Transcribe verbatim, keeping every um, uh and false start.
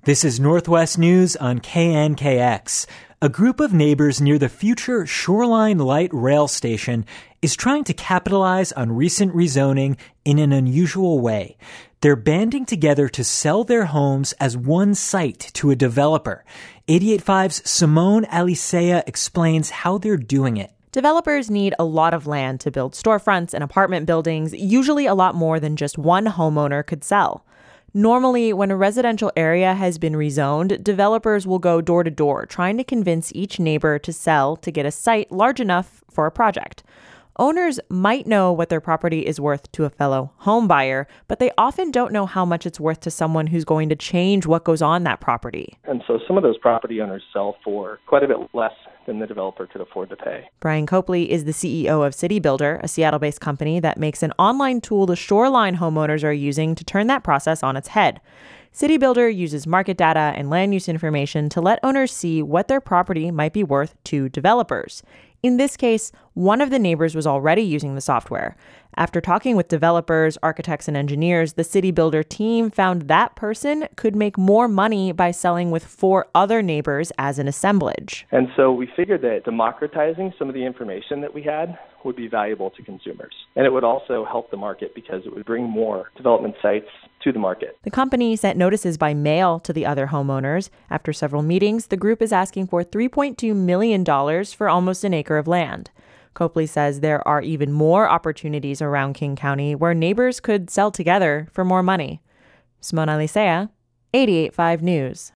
This is Northwest News on K N K X. A group of neighbors near the future Shoreline Light Rail Station is trying to capitalize on recent rezoning in an unusual way. They're banding together to sell their homes as one site to a developer. eighty-eight point five's Simone Alicea explains how they're doing it. Developers need a lot of land to build storefronts and apartment buildings, usually a lot more than just one homeowner could sell. Normally, when a residential area has been rezoned, developers will go door to door, trying to convince each neighbor to sell to get a site large enough for a project. Owners might know what their property is worth to a fellow home buyer, but they often don't know how much it's worth to someone who's going to change what goes on that property. And so some of those property owners sell for quite a bit less than the developer could afford to pay. Brian Copley is the C E O of City Builder, a Seattle-based company that makes an online tool the Shoreline homeowners are using to turn that process on its head. City Builder uses market data and land use information to let owners see what their property might be worth to developers. In this case, one of the neighbors was already using the software. After talking with developers, architects, and engineers, the City Builder team found that person could make more money by selling with four other neighbors as an assemblage. And so we figured that democratizing some of the information that we had would be valuable to consumers. And it would also help the market because it would bring more development sites to the market. The company sent notices by mail to the other homeowners. After several meetings, the group is asking for three point two million dollars for almost an acre of land. Copley says there are even more opportunities around King County where neighbors could sell together for more money. Simone Alicea, eighty-eight point five News.